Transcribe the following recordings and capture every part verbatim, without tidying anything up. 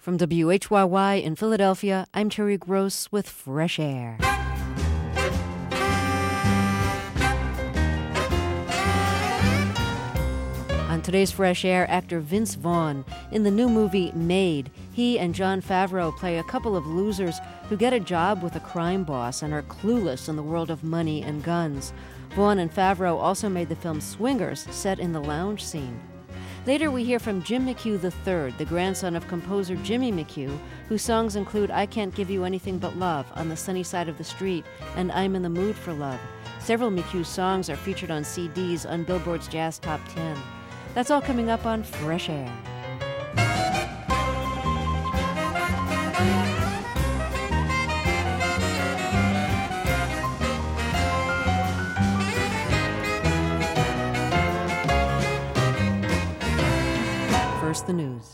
From W H Y Y in Philadelphia, I'm Terry Gross with Fresh Air. On today's Fresh Air, actor Vince Vaughn. In the new movie Made, he and Jon Favreau play a couple of losers who get a job with a crime boss and are clueless in the world of money and guns. Vaughn and Favreau also made the film Swingers, set in the lounge scene. Later, we hear from Jim McHugh the third, the grandson of composer Jimmy McHugh, whose songs include I Can't Give You Anything But Love, On the Sunny Side of the Street, and I'm in the Mood for Love. Several McHugh songs are featured on C Ds on Billboard's Jazz Top ten. That's all coming up on Fresh Air. First, the news.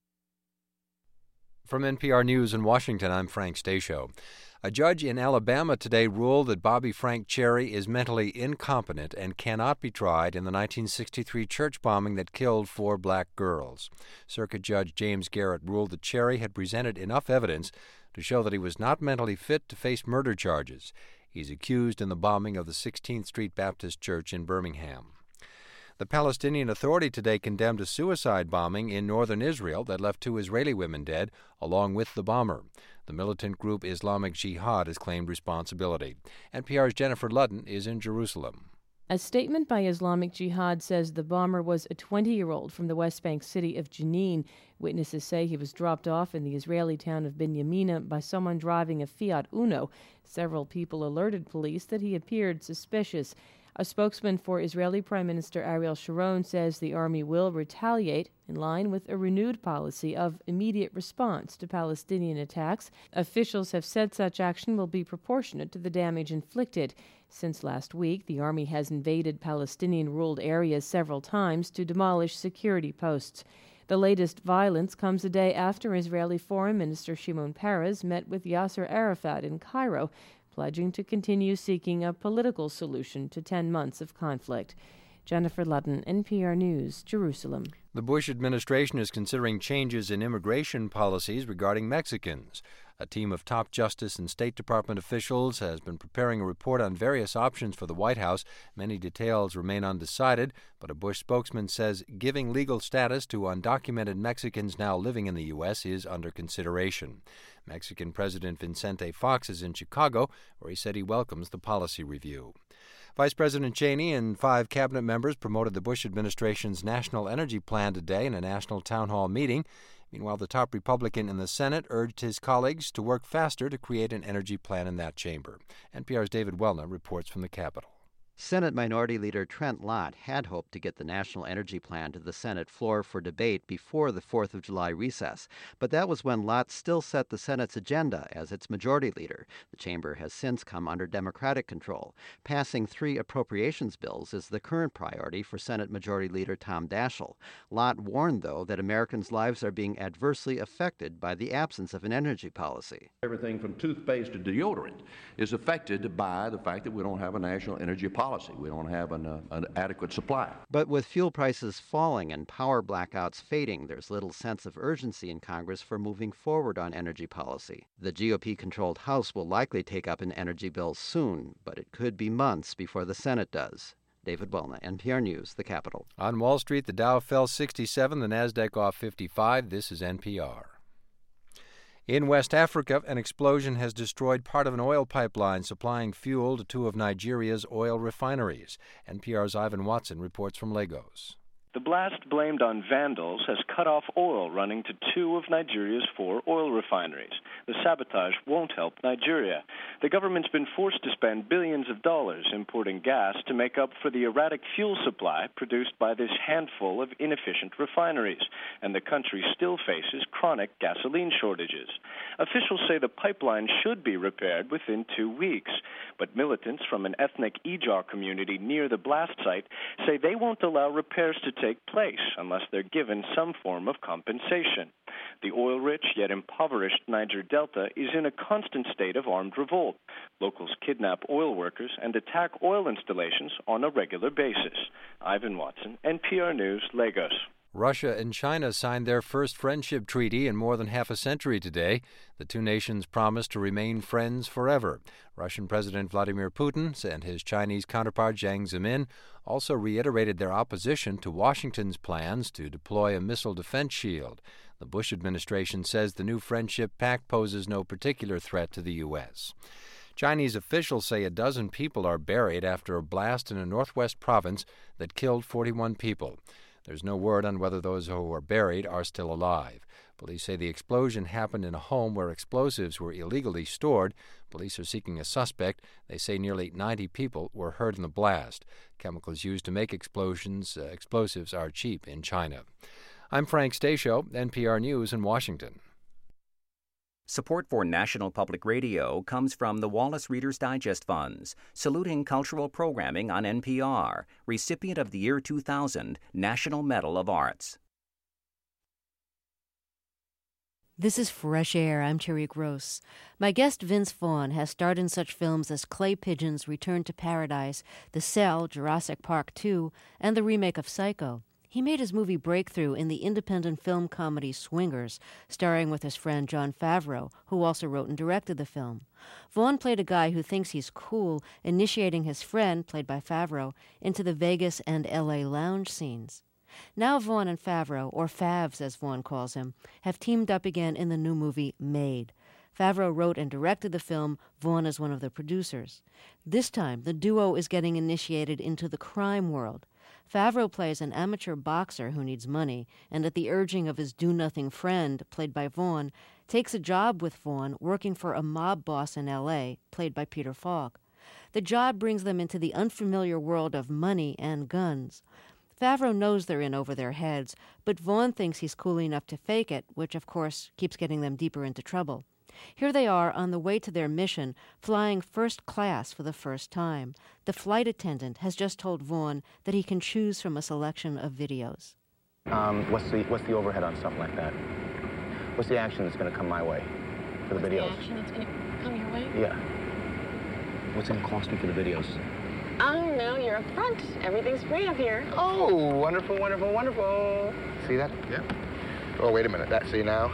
From N P R News in Washington, I'm Frank Stasio. A judge in Alabama today ruled that Bobby Frank Cherry is mentally incompetent and cannot be tried in the nineteen sixty-three church bombing that killed four black girls. Circuit Judge James Garrett ruled that Cherry had presented enough evidence to show that he was not mentally fit to face murder charges. He's accused in the bombing of the sixteenth Street Baptist Church in Birmingham. The Palestinian Authority today condemned a suicide bombing in northern Israel that left two Israeli women dead, along with the bomber. The militant group Islamic Jihad has claimed responsibility. N P R's Jennifer Ludden is in Jerusalem. A statement by Islamic Jihad says the bomber was a twenty-year-old from the West Bank city of Jenin. Witnesses say he was dropped off in the Israeli town of Binyamina by someone driving a Fiat Uno. Several people alerted police that he appeared suspicious. A spokesman for Israeli Prime Minister Ariel Sharon says the army will retaliate in line with a renewed policy of immediate response to Palestinian attacks. Officials have said such action will be proportionate to the damage inflicted. Since last week, the army has invaded Palestinian-ruled areas several times to demolish security posts. The latest violence comes a day after Israeli Foreign Minister Shimon Peres met with Yasser Arafat in Cairo, pledging to continue seeking a political solution to ten months of conflict. Jennifer Ludden, N P R News, Jerusalem. The Bush administration is considering changes in immigration policies regarding Mexicans. A team of top Justice and State Department officials has been preparing a report on various options for the White House. Many details remain undecided, but a Bush spokesman says giving legal status to undocumented Mexicans now living in the U S is under consideration. Mexican President Vicente Fox is in Chicago, where he said he welcomes the policy review. Vice President Cheney and five cabinet members promoted the Bush administration's National Energy Plan today in a national town hall meeting. Meanwhile, the top Republican in the Senate urged his colleagues to work faster to create an energy plan in that chamber. N P R's David Welna reports from the Capitol. Senate Minority Leader Trent Lott had hoped to get the National Energy Plan to the Senate floor for debate before the fourth of July recess, but that was when Lott still set the Senate's agenda as its majority leader. The chamber has since come under Democratic control. Passing three appropriations bills is the current priority for Senate Majority Leader Tom Daschle. Lott warned, though, that Americans' lives are being adversely affected by the absence of an energy policy. Everything from toothpaste to deodorant is affected by the fact that we don't have a national energy policy. We don't have an, uh, an adequate supply. But with fuel prices falling and power blackouts fading, there's little sense of urgency in Congress for moving forward on energy policy. The G O P-controlled House will likely take up an energy bill soon, but it could be months before the Senate does. David Welna, N P R News, the Capitol. On Wall Street, the Dow fell sixty-seven, the Nasdaq off fifty-five. This is N P R. In West Africa, an explosion has destroyed part of an oil pipeline supplying fuel to two of Nigeria's oil refineries. N P R's Ivan Watson reports from Lagos. The blast, blamed on vandals, has cut off oil running to two of Nigeria's four oil refineries. The sabotage won't help Nigeria. The government's been forced to spend billions of dollars importing gas to make up for the erratic fuel supply produced by this handful of inefficient refineries, and the country still faces chronic gasoline shortages. Officials say the pipeline should be repaired within two weeks, but militants from an ethnic Ijaw community near the blast site say they won't allow repairs to take place unless they're given some form of compensation. The oil-rich yet impoverished Niger Delta is in a constant state of armed revolt. Locals kidnap oil workers and attack oil installations on a regular basis. Ivan Watson, N P R News, Lagos. Russia and China signed their first friendship treaty in more than half a century today. The two nations promised to remain friends forever. Russian President Vladimir Putin and his Chinese counterpart Jiang Zemin also reiterated their opposition to Washington's plans to deploy a missile defense shield. The Bush administration says the new friendship pact poses no particular threat to the U S. Chinese officials say a dozen people are buried after a blast in a northwest province that killed forty-one people. There's no word on whether those who are buried are still alive. Police say the explosion happened in a home where explosives were illegally stored. Police are seeking a suspect. They say nearly ninety people were hurt in the blast. Chemicals used to make explosions, uh, explosives are cheap in China. I'm Frank Stasio, N P R News in Washington. Support for National Public Radio comes from the Wallace Reader's Digest Funds, saluting cultural programming on N P R, recipient of the year two thousand National Medal of Arts. This is Fresh Air. I'm Terry Gross. My guest Vince Vaughn has starred in such films as Clay Pigeon's Return to Paradise, The Cell, Jurassic Park two, and the remake of Psycho. He made his movie breakthrough in the independent film comedy Swingers, starring with his friend Jon Favreau, who also wrote and directed the film. Vaughn played a guy who thinks he's cool, initiating his friend, played by Favreau, into the Vegas and L A lounge scenes. Now Vaughn and Favreau, or Favs as Vaughn calls him, have teamed up again in the new movie Made. Favreau wrote and directed the film. Vaughn is one of the producers. This time, the duo is getting initiated into the crime world. Favreau plays an amateur boxer who needs money, and at the urging of his do-nothing friend, played by Vaughn, takes a job with Vaughn working for a mob boss in L A, played by Peter Falk. The job brings them into the unfamiliar world of money and guns. Favreau knows they're in over their heads, but Vaughn thinks he's cool enough to fake it, which, of course, keeps getting them deeper into trouble. Here they are on the way to their mission, flying first class for the first time. The flight attendant has just told Vaughn that he can choose from a selection of videos. Um, what's the what's the overhead on something like that? What's the action that's going to come my way for the what's videos? The action that's going to come your way? Yeah. What's it going to cost me for the videos? Oh, no, you're up front. Everything's free up here. Oh, wonderful, wonderful, wonderful. See that? Yeah. Oh, wait a minute. That, see now?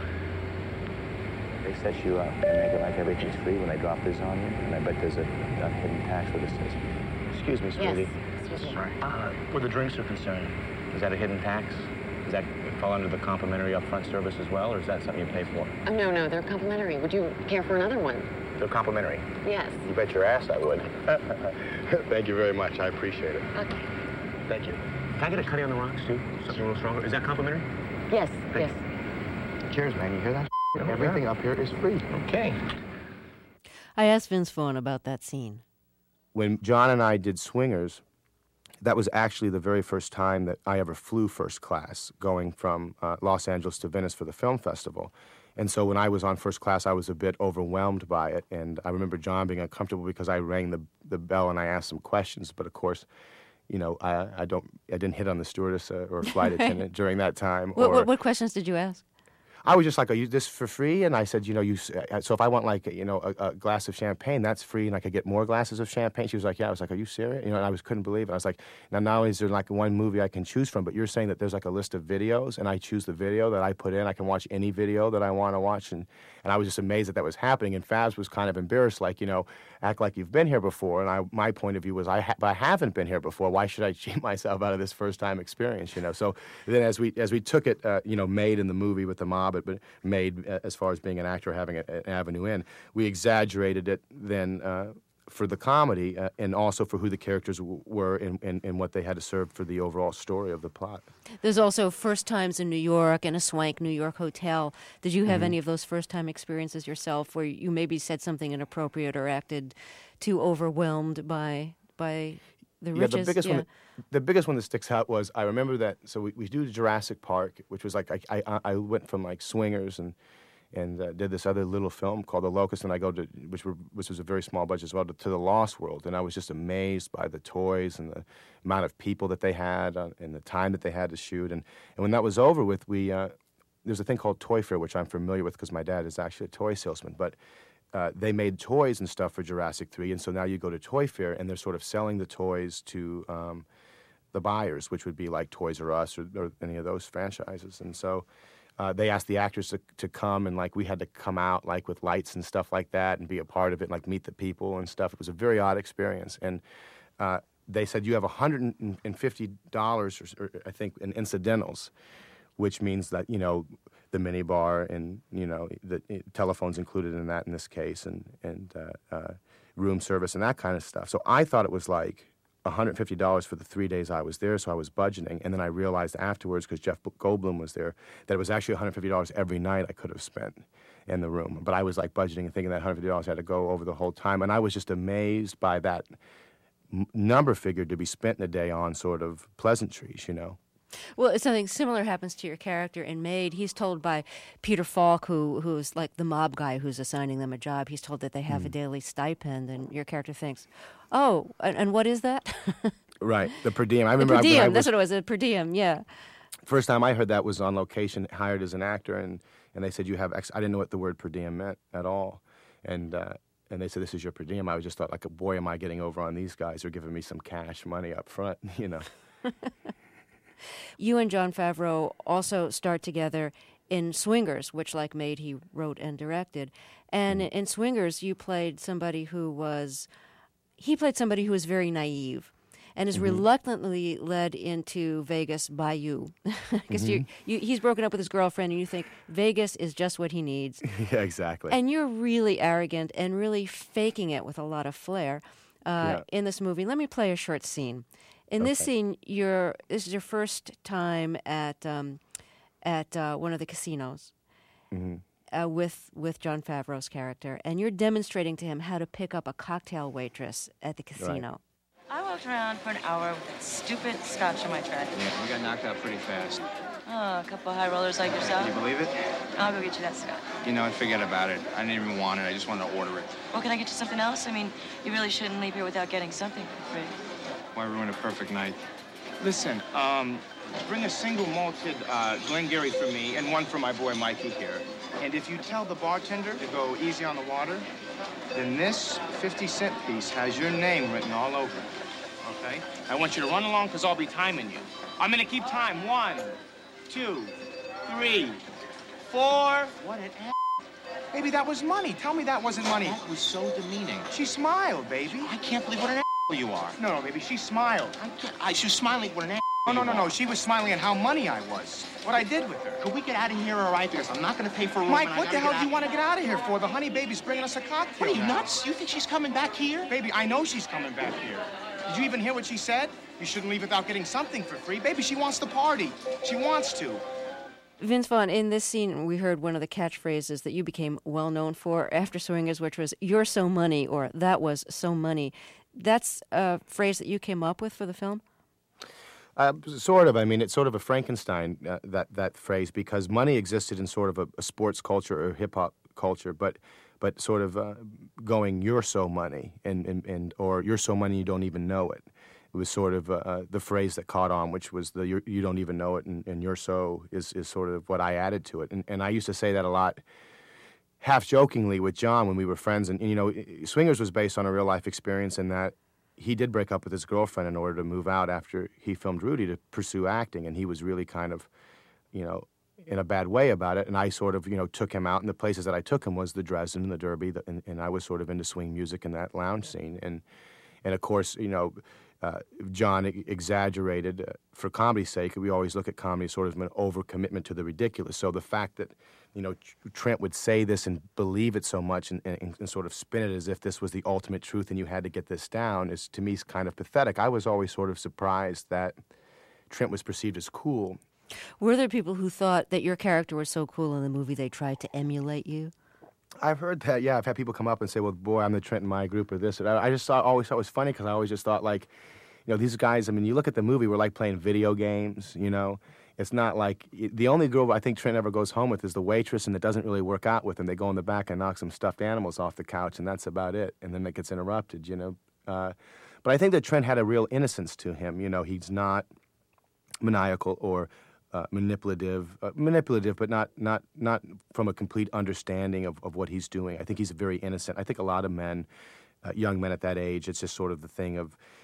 They set you up and make it like everything's free when they drop this on you. And I bet there's a, a hidden tax for this system. Excuse me, sweetie. Yes. Excuse me. Sorry. Uh, where the drinks are concerned, is that a hidden tax? Does that fall under the complimentary upfront service as well, or is that something you pay for? Oh, no, no, they're complimentary. Would you care for another one? They're complimentary? Yes. You bet your ass I would. Thank you very much. I appreciate it. Okay. Thank you. Can I get a cutty on the rocks, too? Something a little stronger. Is that complimentary? Yes, Thank yes. you. Cheers, man. You hear that? Everything up here is free. Okay. I asked Vince Vaughn about that scene. When John and I did Swingers, that was actually the very first time that I ever flew first class, going from uh, Los Angeles to Venice for the film festival. And so when I was on first class, I was a bit overwhelmed by it. And I remember John being uncomfortable because I rang the, the bell and I asked some questions. But of course, you know, I, I don't, I didn't hit on the stewardess uh, or flight attendant during that time. What, or, what, what questions did you ask? I was just like, are you this for free? And I said, you know, you. So if I want like, you know, a, a glass of champagne, that's free, and I could get more glasses of champagne. She was like, yeah. I was like, are you serious? You know, and I was couldn't believe it. I was like, now not only is there like one movie I can choose from, but you're saying that there's like a list of videos, and I choose the video that I put in. I can watch any video that I want to watch, and and I was just amazed that that was happening. And Fabs was kind of embarrassed, like, you know, act like you've been here before. And I, my point of view was, I, ha- I haven't been here before. Why should I cheat myself out of this first time experience? You know. So then as we as we took it, uh, you know, made in the movie with the mob, but made. As far as being an actor, having a, an avenue in, we exaggerated it then uh, for the comedy uh, and also for who the characters w- were and, and, and what they had to serve for the overall story of the plot. There's also first times in New York and a swank New York hotel. Did you have Mm-hmm. any of those first time experiences yourself where you maybe said something inappropriate or acted too overwhelmed by by the Yeah, riches? the biggest yeah. one. The biggest one that sticks out was I remember that. So we, we do Jurassic Park, which was like I I, I went from like Swingers and and uh, did this other little film called The Locust, and I go to which were which was a very small budget as well to, to the Lost World, and I was just amazed by the toys and the amount of people that they had uh, and the time that they had to shoot. And and when that was over with, we uh, there's a thing called Toy Fair, which I'm familiar with because my dad is actually a toy salesman, but. Uh, they made toys and stuff for Jurassic three, and so now you go to Toy Fair, and they're sort of selling the toys to um, the buyers, which would be like Toys R Us or, or any of those franchises. And so uh, they asked the actors to, to come, and like we had to come out like with lights and stuff like that and be a part of it, like meet the people and stuff. It was a very odd experience. And uh, they said, you have one hundred fifty dollars, or, or I think, in incidentals, which means that, you know, the minibar and, you know, the telephone's included in that in this case, and, and uh, uh, room service and that kind of stuff. So I thought it was like one hundred fifty dollars for the three days I was there, so I was budgeting. And then I realized afterwards, because Jeff Goldblum was there, that it was actually one hundred fifty dollars every night I could have spent in the room. But I was like budgeting and thinking that one hundred fifty dollars had to go over the whole time. And I was just amazed by that m- number figure to be spent in a day on sort of pleasantries, you know. Well, something similar happens to your character in Maid. He's told by Peter Falk, who who's like the mob guy who's assigning them a job, he's told that they have mm. a daily stipend, and your character thinks, oh, and, and what is that? Right, the per diem. I remember the per diem, I, I was, that's what it was, a per diem, yeah. First time I heard that was on location, hired as an actor, and, and they said, you have X. I didn't know what the word per diem meant at all. And uh, and they said, this is your per diem. I just thought, like, boy, am I getting over on these guys. They're giving me some cash money up front, you know. You and Jon Favreau also start together in Swingers, which, like Maid, he wrote and directed. And mm. in Swingers, you played somebody who was, he played somebody who was very naive and is mm-hmm. reluctantly led into Vegas by you. Because mm-hmm. you, he's broken up with his girlfriend, and you think Vegas is just what he needs. Yeah, exactly. And you're really arrogant and really faking it with a lot of flair uh, yeah. in this movie. Let me play a short scene. In okay. this scene, you're, this is your first time at um, at uh, one of the casinos mm-hmm. uh, with with Jon Favreau's character, and you're demonstrating to him how to pick up a cocktail waitress at the casino. Right. I walked around for an hour with that stupid scotch on my track. Yeah, we got knocked out pretty fast. Oh, a couple of high rollers like yourself. Can you believe it? I'll go get you that scotch. You know, forget about it. I didn't even want it. I just wanted to order it. Well, can I get you something else? I mean, you really shouldn't leave here without getting something for free. Why ruin a perfect night? Listen, um, bring a single malted uh, Glengarry for me and one for my boy Mikey here. And if you tell the bartender to go easy on the water, then this fifty cent piece has your name written all over it, okay? I want you to run along because I'll be timing you. I'm gonna keep time. One, two, three, four. What an ass. Baby, that was money. Tell me that wasn't money. That was so demeaning. She smiled, baby. I can't believe what an ass you are. No, no, baby, she smiled. I can't, I, she was smiling at what an ass No, no, no, no, she was smiling at how money I was. What I did with her. Could we get out of here, all right? Because I'm not going to pay for a room. Mike, what the hell do you want to get out of here for? The honey baby's bringing us a cocktail. What are you, now. nuts? You think she's coming back here? Baby, I know she's coming back here. Did you even hear what she said? You shouldn't leave without getting something for free. Baby, she wants to party. She wants to. Vince Vaughn, in this scene, we heard one of the catchphrases that you became well known for after Swingers, which was, "You're so money," or "That was so money." That's a phrase that you came up with for the film? Uh, sort of. I mean, it's sort of a Frankenstein, uh, that, that phrase, because money existed in sort of a, a sports culture or hip-hop culture, but but sort of uh, going, "You're so money," and, and, and or "You're so money you don't even know it." It was sort of uh, the phrase that caught on, which was the "you don't even know it," and, and "you're so" is, is sort of what I added to it. And, and I used to say that a lot, half-jokingly with John when we were friends. And, and, you know, Swingers was based on a real-life experience in that he did break up with his girlfriend in order to move out after he filmed Rudy to pursue acting, and he was really kind of, you know, in a bad way about it. And I sort of, you know, took him out, and the places that I took him was the Dresden and the Derby, the, and, and I was sort of into swing music and that lounge scene. And, and of course, you know, Uh, John exaggerated uh, for comedy's sake. We always look at comedy as sort of an overcommitment to the ridiculous. So the fact that, you know, Trent would say this and believe it so much and, and, and sort of spin it as if this was the ultimate truth and you had to get this down is, to me, kind of pathetic. I was always sort of surprised that Trent was perceived as cool. Were there people who thought that your character was so cool in the movie they tried to emulate you? I've heard that, yeah. I've had people come up and say, well, boy, I'm the Trent in my group or this. And I, I just thought, always thought it was funny because I always just thought, like, you know, these guys, I mean, you look at the movie, we're like playing video games, you know. It's not like, the only girl I think Trent ever goes home with is the waitress, and it doesn't really work out with him. They go in the back and knock some stuffed animals off the couch, and that's about it. And then it gets interrupted, you know. Uh, but I think that Trent had a real innocence to him. You know, he's not maniacal or uh, manipulative, uh, manipulative, but not not not from a complete understanding of, of what he's doing. I think he's very innocent. I think a lot of men, uh, young men at that age, it's just sort of the thing of,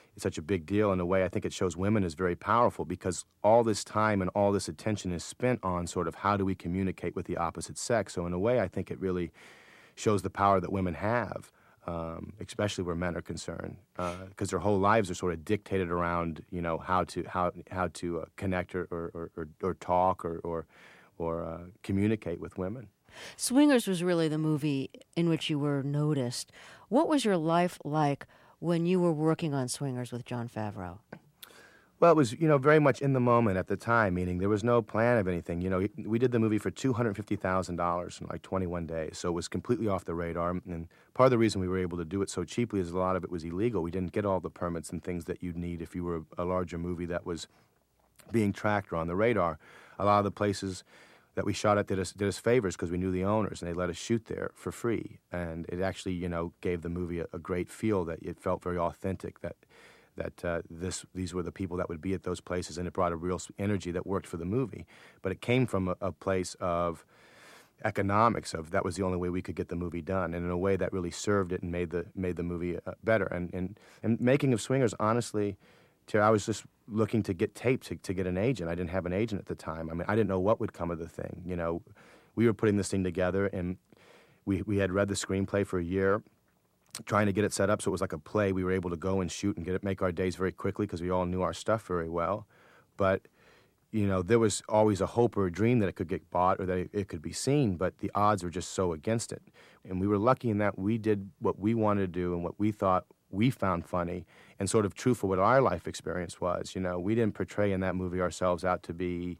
it's such a big deal. In a way, I think it shows women is very powerful because all this time and all this attention is spent on sort of how do we communicate with the opposite sex. So in a way, I think it really shows the power that women have, um, especially where men are concerned, because uh, their whole lives are sort of dictated around, you know, how to how how to uh, connect or or, or or talk or or, or uh, communicate with women. Swingers was really the movie in which you were noticed. What was your life like when you were working on Swingers with Jon Favreau? Well, it was, you know, very much in the moment at the time, meaning there was no plan of anything. You know, we did the movie for two hundred fifty thousand dollars in like twenty-one days, so it was completely off the radar. And part of the reason we were able to do it so cheaply is a lot of it was illegal. We didn't get all the permits and things that you'd need if you were a larger movie that was being tracked or on the radar. A lot of the places that we shot at did us, did us favors because we knew the owners, and they let us shoot there for free. And it actually, you know, gave the movie a, a great feel, that it felt very authentic, that that uh, this these were the people that would be at those places, and it brought a real energy that worked for the movie. But it came from a, a place of economics, of that was the only way we could get the movie done, and in a way that really served it and made the made the movie uh, better. And, and and making of Swingers, honestly, Terry, I was just looking to get tape to, to get an agent. I didn't have an agent at the time. I mean, I didn't know what would come of the thing. You know, we were putting this thing together, and we we had read the screenplay for a year, trying to get it set up so it was like a play. We were able to go and shoot and get it, make our days very quickly because we all knew our stuff very well. But, you know, there was always a hope or a dream that it could get bought or that it, it could be seen, but the odds were just so against it. And we were lucky in that we did what we wanted to do and what we thought we found funny and sort of true for what our life experience was. You know, we didn't portray in that movie ourselves out to be,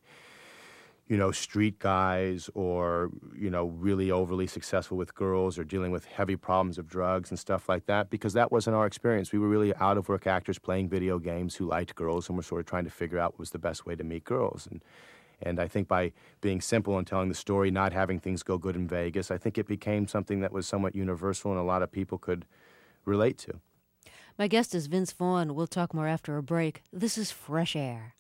you know, street guys or, you know, really overly successful with girls or dealing with heavy problems of drugs and stuff like that, because that wasn't our experience. We were really out-of-work actors playing video games who liked girls and were sort of trying to figure out what was the best way to meet girls. And and I think by being simple and telling the story, not having things go good in Vegas, I think it became something that was somewhat universal and a lot of people could relate to. My guest is Vince Vaughn. We'll talk more after a break. This is Fresh Air.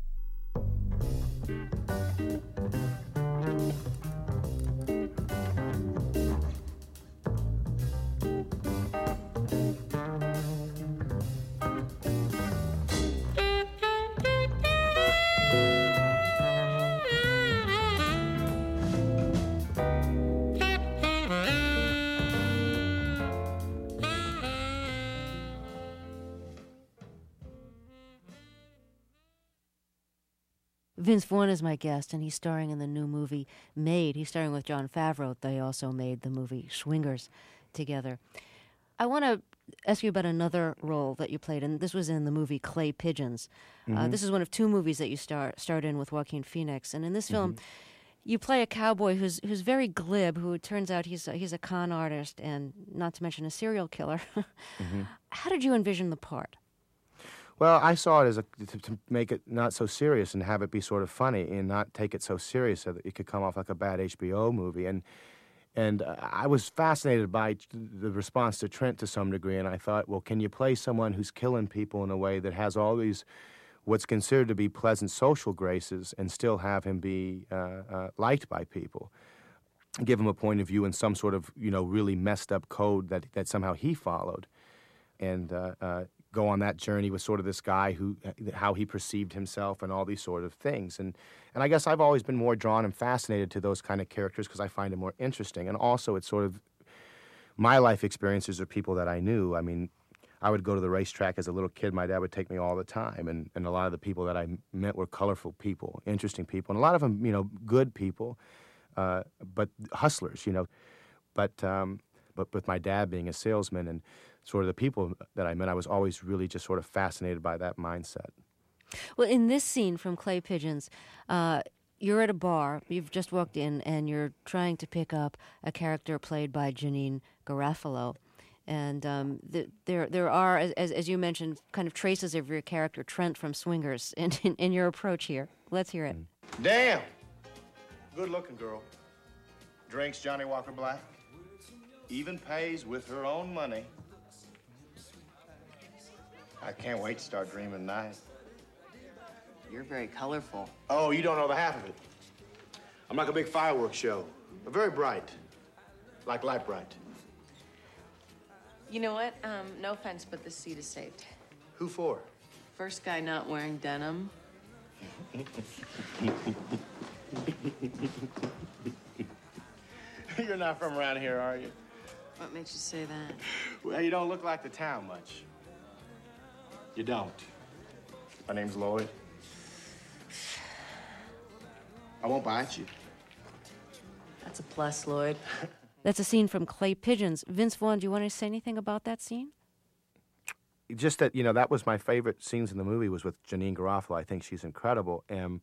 Vince Vaughn is my guest, and he's starring in the new movie Made. He's starring with Jon Favreau. They also made the movie Swingers together. I want to ask you about another role that you played, and this was in the movie Clay Pigeons. Mm-hmm. Uh, this is one of two movies that you star starred in with Joaquin Phoenix, and in this film, mm-hmm. you play a cowboy who's who's very glib, who it turns out he's a, he's a con artist, and not to mention a serial killer. mm-hmm. How did you envision the part? Well, I saw it as a, to, to make it not so serious and have it be sort of funny and not take it so serious so that it could come off like a bad H B O movie. And and uh, I was fascinated by the response to Trent to some degree, and I thought, well, can you play someone who's killing people in a way that has all these what's considered to be pleasant social graces and still have him be uh, uh, liked by people? Give him a point of view and some sort of, you know, really messed up code that, that somehow he followed. And uh, uh, go on that journey with sort of this guy who, how he perceived himself and all these sort of things. And and I guess I've always been more drawn and fascinated to those kind of characters because I find them more interesting. And also it's sort of, my life experiences are people that I knew. I mean, I would go to the racetrack as a little kid. My dad would take me all the time. And, and a lot of the people that I met were colorful people, interesting people. And a lot of them, you know, good people, uh, but hustlers, you know. But, um, but with my dad being a salesman and sort of the people that I met, I was always really just sort of fascinated by that mindset. Well, in this scene from Clay Pigeons, uh, you're at a bar, you've just walked in, and you're trying to pick up a character played by Janeane Garofalo. And um, the, there there are, as, as you mentioned, kind of traces of your character, Trent from Swingers, in, in, in your approach here. Let's hear it. Damn! Good-looking girl. Drinks Johnny Walker Black. Even pays with her own money. I can't wait to start dreaming tonight. You're very colorful. Oh, you don't know the half of it. I'm like a big fireworks show, but very bright, like light bright. You know what? Um, no offense, but this seat is saved. Who for? First guy not wearing denim. You're not from around here, are you? What makes you say that? Well, you don't look like the town much. You don't. My name's Lloyd. I won't bite you. That's a plus, Lloyd. That's a scene from Clay Pigeons. Vince Vaughn, do you want to say anything about that scene? Just that, you know, that was my favorite scenes in the movie was with Janeane Garofalo. I think she's incredible. And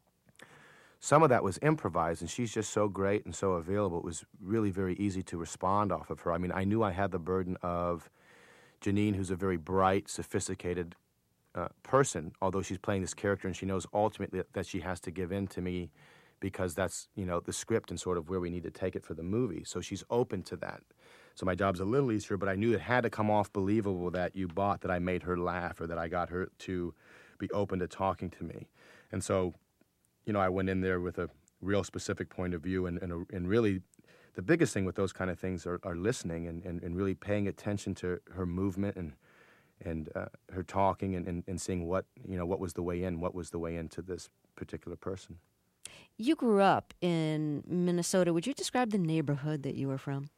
some of that was improvised, and she's just so great and so available. It was really very easy to respond off of her. I mean, I knew I had the burden of Janeane, who's a very bright, sophisticated uh, person, although she's playing this character, and she knows ultimately that she has to give in to me because that's, you know, the script and sort of where we need to take it for the movie. So she's open to that. So my job's a little easier, but I knew it had to come off believable that you bought that I made her laugh or that I got her to be open to talking to me. And so, you know, I went in there with a real specific point of view, and, and, a, and really the biggest thing with those kind of things are, are listening and, and, and really paying attention to her movement and and uh, her talking and, and, and seeing what, you know, what was the way in, what was the way into this particular person. You grew up in Minnesota. Would you describe the neighborhood that you were from?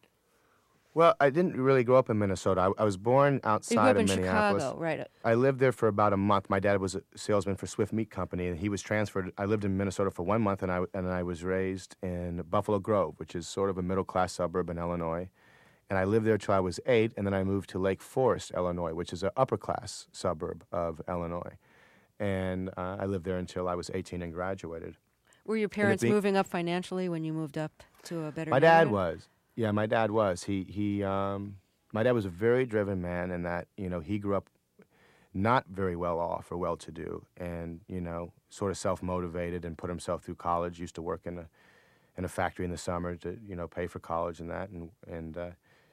Well, I didn't really grow up in Minnesota. I, I was born outside you grew up of in Minneapolis. Chicago, right? I lived there for about a month. My dad was a salesman for Swift Meat Company, and he was transferred. I lived in Minnesota for one month, and I and I was raised in Buffalo Grove, which is sort of a middle-class suburb in Illinois. And I lived there till I was eight, and then I moved to Lake Forest, Illinois, which is an upper-class suburb of Illinois. And uh, I lived there until I was eighteen and graduated. Were your parents being, moving up financially when you moved up to a better My neighborhood? dad was. Yeah, my dad was. He he. Um, my dad was a very driven man, in that, you know, he grew up not very well off or well-to-do, and, you know, sort of self-motivated and put himself through college. Used to work in a in a factory in the summer to, you know, pay for college and that, and and uh,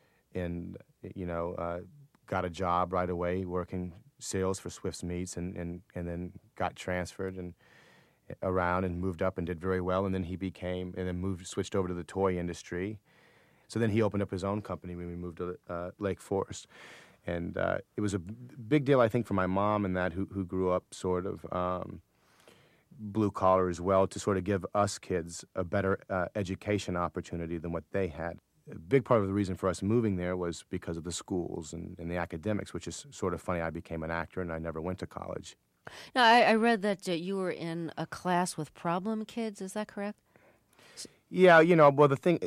and you know, uh, got a job right away working sales for Swift's Meats, and and and then got transferred and around and moved up and did very well, and then he became and then moved switched over to the toy industry. So then he opened up his own company when we moved to uh, Lake Forest. And uh, it was a b- big deal, I think, for my mom and that, who, who grew up sort of um, blue-collar as well, to sort of give us kids a better uh, education opportunity than what they had. A big part of the reason for us moving there was because of the schools and, and the academics, which is sort of funny. I became an actor, and I never went to college. Now, I, I read that uh, you were in a class with problem kids. Is that correct? Yeah, you know, well, the thing,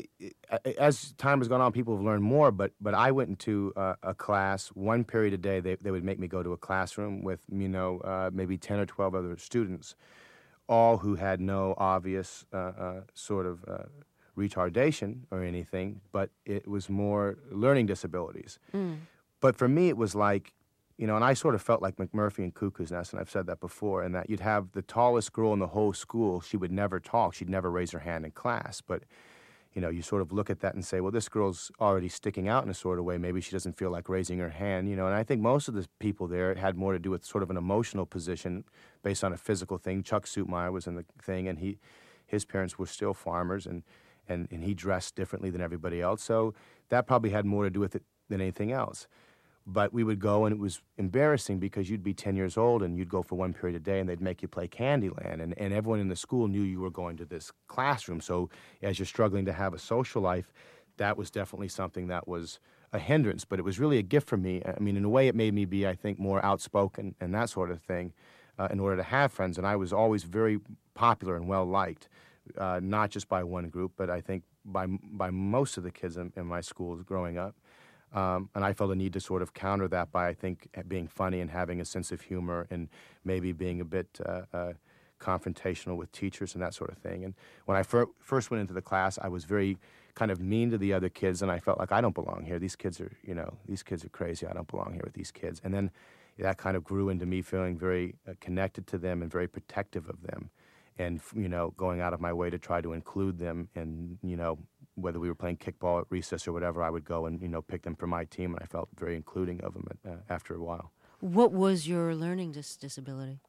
as time has gone on, people have learned more, but but I went into uh, a class, one period a day, they, they would make me go to a classroom with, you know, uh, maybe ten or twelve other students, all who had no obvious uh, uh, sort of uh, retardation or anything, but it was more learning disabilities. Mm. But for me, it was like, you know, and I sort of felt like McMurphy and Cuckoo's Nest, and I've said that before, and that you'd have the tallest girl in the whole school. She would never talk. She'd never raise her hand in class. But, you know, you sort of look at that and say, well, this girl's already sticking out in a sort of way. Maybe she doesn't feel like raising her hand, you know. And I think most of the people there, it had more to do with sort of an emotional position based on a physical thing. Chuck Suitmeyer was in the thing, and he, his parents were still farmers, and, and, and he dressed differently than everybody else. So that probably had more to do with it than anything else. But we would go, and it was embarrassing because you'd be ten years old, and you'd go for one period a day, and they'd make you play Candyland. And, and everyone in the school knew you were going to this classroom. So as you're struggling to have a social life, that was definitely something that was a hindrance. But it was really a gift for me. I mean, in a way, it made me be, I think, more outspoken and that sort of thing uh, in order to have friends. And I was always very popular and well-liked, uh, not just by one group, but I think by, by most of the kids in, in my schools growing up. Um, and I felt a need to sort of counter that by, I think, being funny and having a sense of humor and maybe being a bit uh, uh, confrontational with teachers and that sort of thing. And when I fir- first went into the class, I was very kind of mean to the other kids, and I felt like I don't belong here. These kids are, you know, these kids are crazy. I don't belong here with these kids. And then that kind of grew into me feeling very uh, connected to them and very protective of them, and, you know, going out of my way to try to include them. And, you know, whether we were playing kickball at recess or whatever, I would go and, you know, pick them for my team, and I felt very including of them at, uh, after a while. What was your learning dis- disability?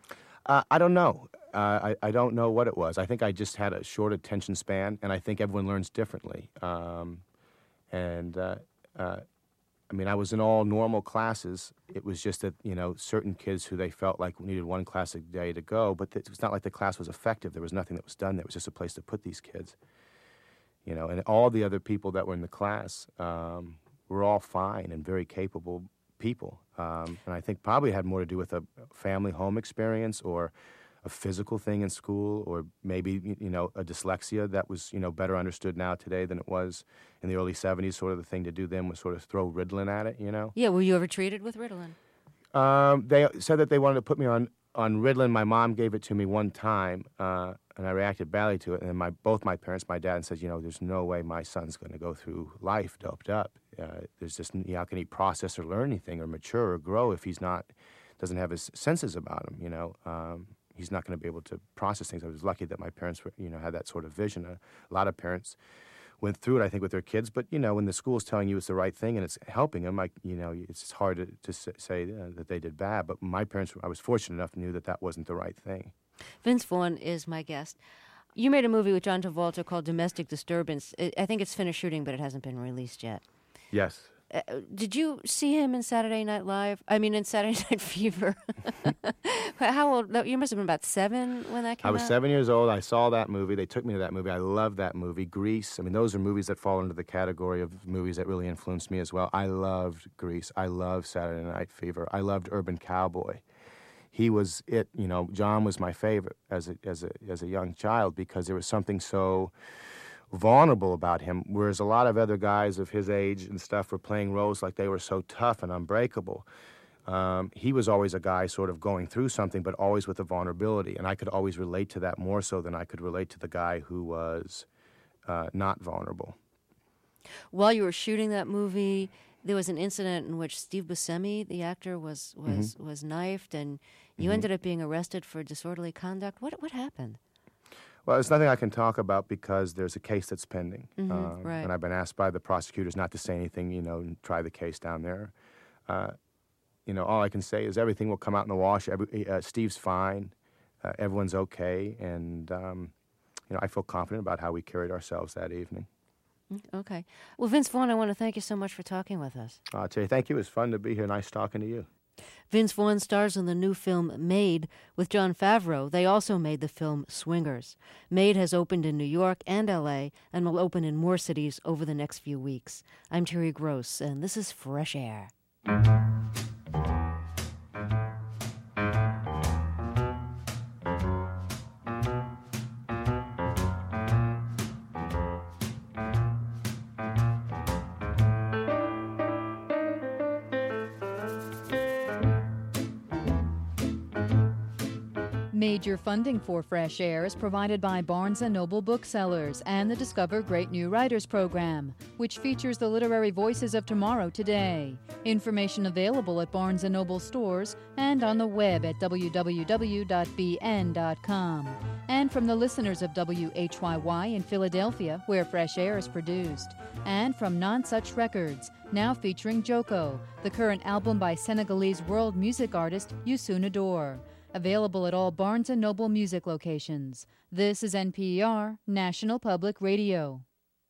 Uh, I don't know. Uh, I, I don't know what it was. I think I just had a short attention span, and I think everyone learns differently. Um, and uh, uh, I mean, I was in all normal classes. It was just that, you know, certain kids who they felt like needed one class a day to go, but it was not like the class was effective. There was nothing that was done. There was just a place to put these kids. You know, and all the other people that were in the class um, were all fine and very capable people. Um, and I think probably had more to do with a family home experience or a physical thing in school, or maybe, you know, a dyslexia that was, you know, better understood now today than it was in the early seventies. Sort of the thing to do then was sort of throw Ritalin at it, you know? Yeah, were you ever treated with Ritalin? Um, they said that they wanted to put me on, on Ritalin. My mom gave it to me one time, uh, and I reacted badly to it. And my both my parents, my dad, said, you know, there's no way my son's going to go through life doped up. Uh, there's just, you know, how can he process or learn anything or mature or grow if he's not, doesn't have his senses about him, you know? Um, he's not going to be able to process things. I was lucky that my parents were, you know, had that sort of vision. A, a lot of parents went through it, I think, with their kids. But, you know, when the school's telling you it's the right thing and it's helping them, like, you know, it's hard to, to say uh, that they did bad. But my parents, I was fortunate enough, knew that that wasn't the right thing. Vince Vaughn is my guest. You made a movie with John Travolta called Domestic Disturbance. I, I think it's finished shooting, but it hasn't been released yet. Yes. Uh, did you see him in Saturday Night Live? I mean, in Saturday Night Fever. How old? You must have been about seven when that came out? I was out? seven years old. I saw that movie. They took me to that movie. I loved that movie. Grease. I mean, those are movies that fall into the category of movies that really influenced me as well. I loved Grease. I loved Saturday Night Fever. I loved Urban Cowboy. He was it. You know, John was my favorite as a, as a, as a young child because there was something so vulnerable about him, whereas a lot of other guys of his age and stuff were playing roles like they were so tough and unbreakable. Um, he was always a guy sort of going through something, but always with a vulnerability, and I could always relate to that more so than I could relate to the guy who was uh, not vulnerable. While you were shooting that movie, there was an incident in which Steve Buscemi, the actor, was was, Mm-hmm. was knifed, and you Mm-hmm. ended up being arrested for disorderly conduct. What what happened? Well, it's nothing I can talk about because there's a case that's pending. Mm-hmm, um, right. And I've been asked by the prosecutors not to say anything, you know, and try the case down there. Uh, you know, all I can say is everything will come out in the wash. Every, uh, Steve's fine. Uh, everyone's okay. And, um, you know, I feel confident about how we carried ourselves that evening. Okay. Well, Vince Vaughn, I want to thank you so much for talking with us. I'll tell you, thank you. It was fun to be here. Nice talking to you. Vince Vaughn stars in the new film Made with Jon Favreau. They also made the film Swingers. Made has opened in New York and L A and will open in more cities over the next few weeks. I'm Terry Gross, and this is Fresh Air. Major funding for Fresh Air is provided by Barnes and Noble Booksellers and the Discover Great New Writers program, which features the literary voices of tomorrow today. Information available at Barnes and Noble stores and on the web at w w w dot b n dot com. And from the listeners of W H Y Y in Philadelphia, where Fresh Air is produced. And from Nonsuch Records, now featuring Joko, the current album by Senegalese world music artist Youssou N'Dour. Available at all Barnes and Noble music locations. This is N P R, National Public Radio.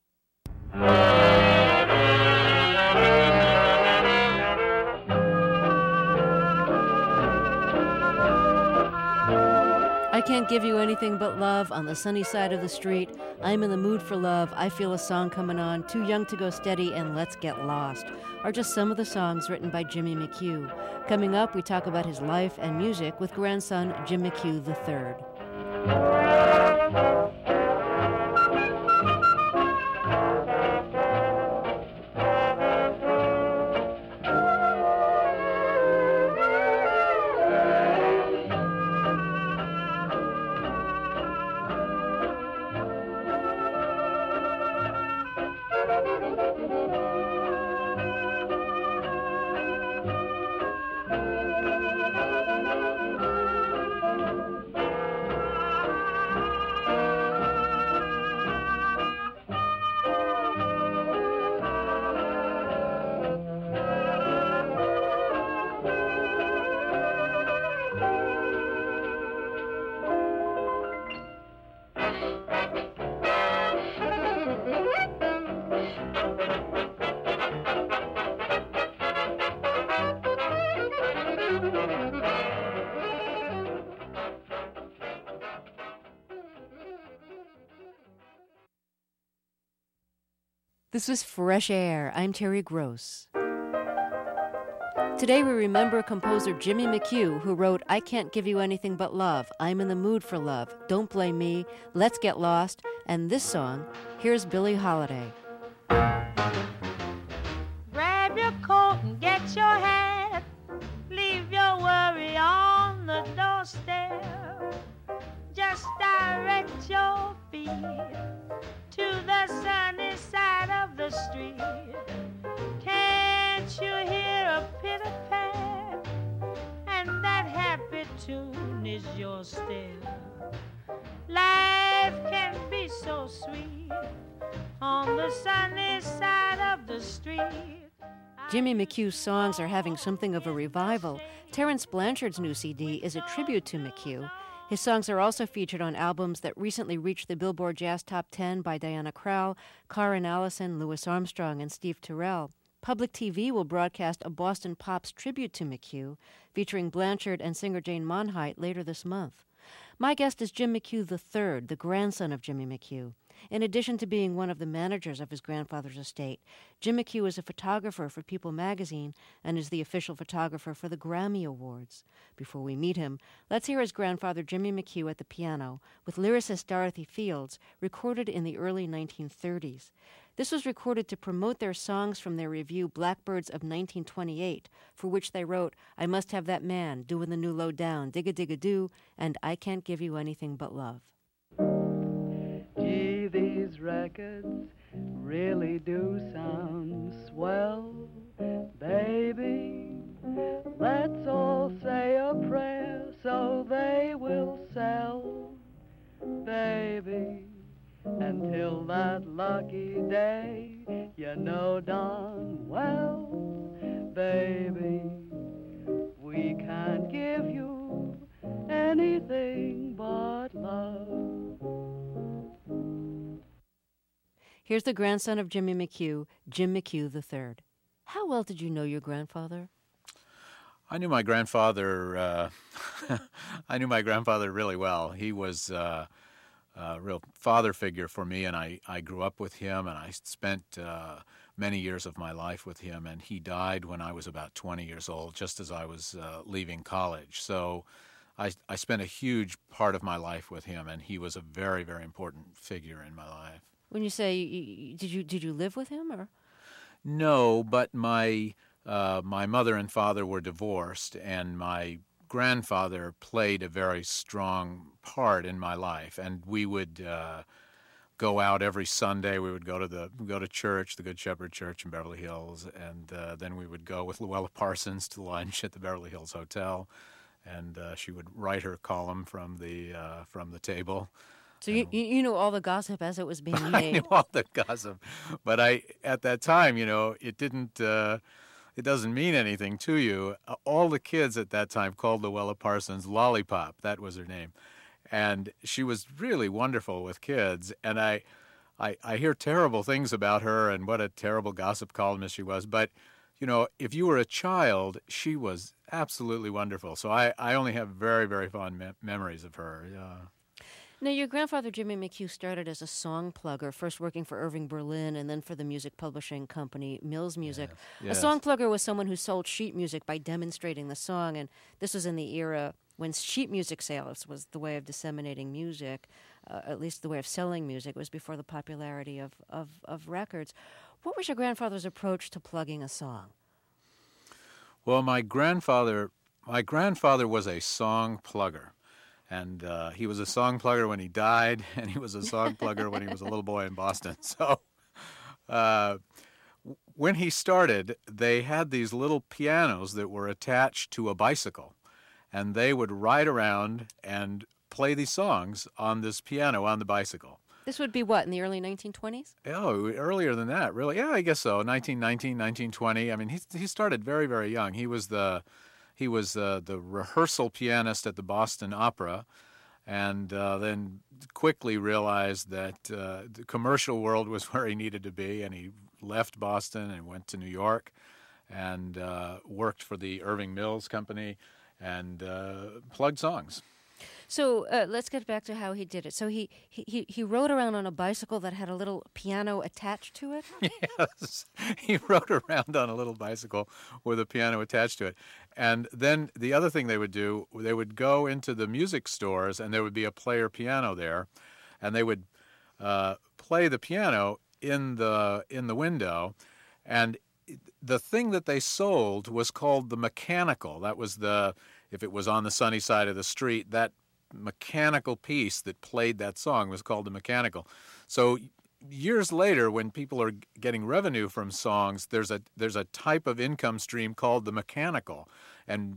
I can't give you anything but love on the sunny side of the street. I'm in the mood for love. I feel a song coming on. Too young to go steady and let's get lost are just some of the songs written by Jimmy McHugh. Coming up, we talk about his life and music with grandson Jim McHugh the third. This was Fresh Air. I'm Terry Gross. Today we remember composer Jimmy McHugh, who wrote I Can't Give You Anything But Love, I'm in the Mood for Love, Don't Blame Me, Let's Get Lost, and this song, Here's Billie Holiday. Grab your coat and get your hat, leave your worry on the doorstep, just direct your feet to the sunny side of the street. Can't you hear a pitter-pat? And that happy tune is your step. Life can be so sweet on the sunny side of the street. Jimmy McHugh's songs are having something of a revival. Terence Blanchard's new C D is a tribute to McHugh. His songs are also featured on albums that recently reached the Billboard Jazz Top ten by Diana Krall, Karen Allison, Louis Armstrong, and Steve Terrell. Public T V will broadcast a Boston Pops tribute to McHugh, featuring Blanchard and singer Jane Monheit later this month. My guest is Jim McHugh the third, the grandson of Jimmy McHugh. In addition to being one of the managers of his grandfather's estate, Jim McHugh is a photographer for People magazine and is the official photographer for the Grammy Awards. Before we meet him, let's hear his grandfather Jimmy McHugh at the piano with lyricist Dorothy Fields, recorded in the early nineteen thirties. This was recorded to promote their songs from their review Blackbirds of nineteen twenty-eight, for which they wrote I Must Have That Man, Doin' the New Low Down, Dig-a-dig-a-doo, and I Can't Give You Anything But Love. Gee, these records really do sound swell, baby. Let's all say a prayer so they will sell, baby. Until that lucky day, you know darn well, baby, we can't give you anything but love. Here's the grandson of Jimmy McHugh, Jim McHugh the third. How well did you know your grandfather? I knew my grandfather. Uh, I knew my grandfather really well. He was uh, a real father figure for me, and I, I grew up with him, and I spent uh, many years of my life with him. And he died when I was about twenty years old, just as I was uh, leaving college. So I, I spent a huge part of my life with him, and he was a very, very important figure in my life. When you say, you, did you did you live with him, or? No, but my uh, my mother and father were divorced, and my grandfather played a very strong part in my life. And we would uh, go out every Sunday. We would go to the go to church, the Good Shepherd Church in Beverly Hills, and uh, then we would go with Luella Parsons to lunch at the Beverly Hills Hotel, and uh, she would write her column from the uh, from the table. So you you knew all the gossip as it was being made. I knew all the gossip, but I at that time, you know, it didn't. Uh, it doesn't mean anything to you. Uh, all the kids at that time called Luella Parsons Lollipop. That was her name, and she was really wonderful with kids. And I, I, I hear terrible things about her and what a terrible gossip columnist she was. But you know, if you were a child, she was absolutely wonderful. So I, I only have very very fond me- memories of her. Yeah. Now, your grandfather, Jimmy McHugh, started as a song plugger, first working for Irving Berlin and then for the music publishing company Mills Music. Yes. Yes. A song plugger was someone who sold sheet music by demonstrating the song, and this was in the era when sheet music sales was the way of disseminating music, uh, at least the way of selling music. It was before the popularity of, of, of records. What was your grandfather's approach to plugging a song? Well, my grandfather, my grandfather was a song plugger. And uh, he was a song plugger when he died, and he was a song plugger when he was a little boy in Boston. So uh, when he started, they had these little pianos that were attached to a bicycle, and they would ride around and play these songs on this piano on the bicycle. This would be what, in the early nineteen twenties? Oh, earlier than that, really. Yeah, I guess so, nineteen nineteen, nineteen twenty. I mean, he, he started very, very young. He was the... He was uh, the rehearsal pianist at the Boston Opera, and uh, then quickly realized that uh, the commercial world was where he needed to be, and he left Boston and went to New York and uh, worked for the Irving Mills Company and uh, plugged songs. So uh, let's get back to how he did it. So he, he, he rode around on a bicycle that had a little piano attached to it? Yes, he rode around on a little bicycle with a piano attached to it. And then the other thing they would do, they would go into the music stores, and there would be a player piano there, and they would uh, play the piano in the in the window. And the thing that they sold was called the mechanical. That was the, if it was on the sunny side of the street, that mechanical piece that played that song was called the mechanical. So years later, when people are getting revenue from songs, there's a there's a type of income stream called the mechanical, and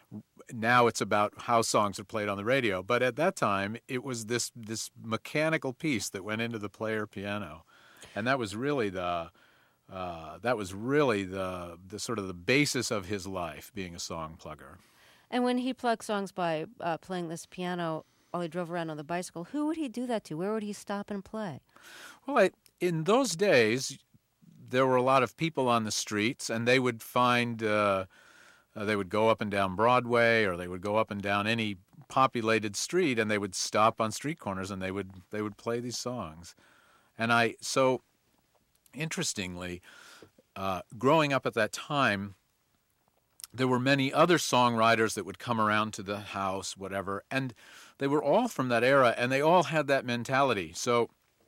now it's about how songs are played on the radio. But at that time, it was this this mechanical piece that went into the player piano, and that was really the uh, that was really the the sort of the basis of his life, being a song plugger. And when he plugged songs by uh, playing this piano while he drove around on the bicycle, who would he do that to? Where would he stop and play? Well, I, in those days, there were a lot of people on the streets, and they would find, uh, uh, they would go up and down Broadway, or they would go up and down any populated street, and they would stop on street corners, and they would they would play these songs. And I, so, interestingly, uh, growing up at that time, there were many other songwriters that would come around to the house, whatever, and they were all from that era, and they all had that mentality. So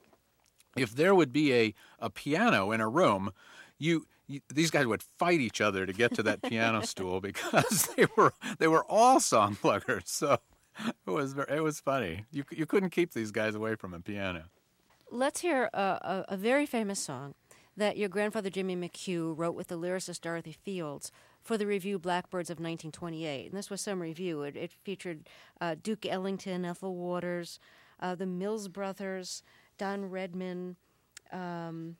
if there would be a, a piano in a room, you, you these guys would fight each other to get to that piano stool because they were they were all song pluggers. So it was it was funny. You you couldn't keep these guys away from a piano. Let's hear a, a, a very famous song that your grandfather Jimmy McHugh wrote with the lyricist Dorothy Fields for the review Blackbirds of nineteen twenty-eight. And this was some review. It, it featured uh, Duke Ellington, Ethel Waters, uh, the Mills Brothers, Don Redman. Um,